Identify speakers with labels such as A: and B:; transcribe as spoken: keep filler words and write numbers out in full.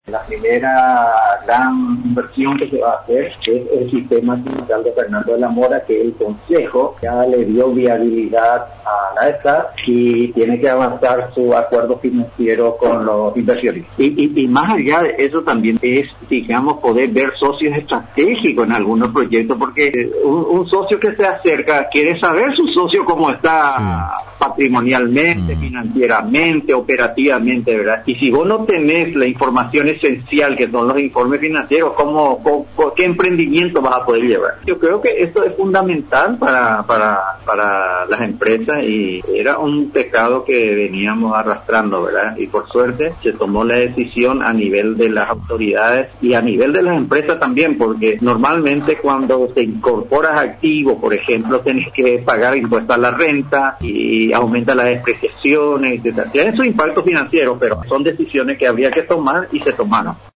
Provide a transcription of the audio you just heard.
A: La primera gran inversión que se va a hacer es el sistema sindical de Fernando de la Mora, que el Consejo ya le dio viabilidad a la E S A y tiene que avanzar su acuerdo financiero con los inversionistas.
B: Y, y, y más allá de eso también es, digamos, poder ver socios estratégicos en algunos proyectos, porque un, un socio que se acerca quiere saber su socio cómo está sí. patrimonialmente, mm. financieramente, operativamente, ¿verdad? Y si vos no tenés la información esencial que son los informes financieros, ¿cómo, cómo, qué emprendimiento vas a poder llevar? Yo creo que esto es fundamental para, para, para las empresas y era un pecado que veníamos arrastrando, ¿verdad? Y por suerte se tomó la decisión a nivel de las autoridades y a nivel de las empresas también, porque normalmente cuando te incorporas activo, por ejemplo, tenés que pagar impuestos a la renta y aumenta las depreciaciones, etcétera. Tienen su impacto financiero, pero son decisiones que habría que tomar y se tomaron.